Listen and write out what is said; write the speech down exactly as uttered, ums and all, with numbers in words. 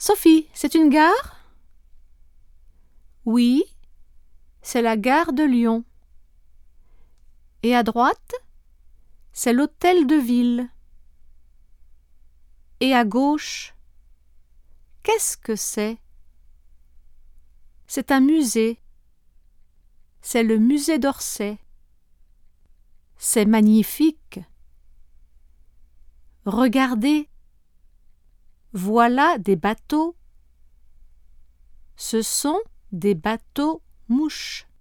Sophie, c'est une gare? Oui, c'est la gare de Lyon. Et à droite, c'est l'hôtel de ville. Et à gauche, qu'est-ce que c'est? C'est un musée. C'est le musée d'Orsay. C'est magnifique. Regardez, voilà des bateaux. Ce sont des bateaux mouches.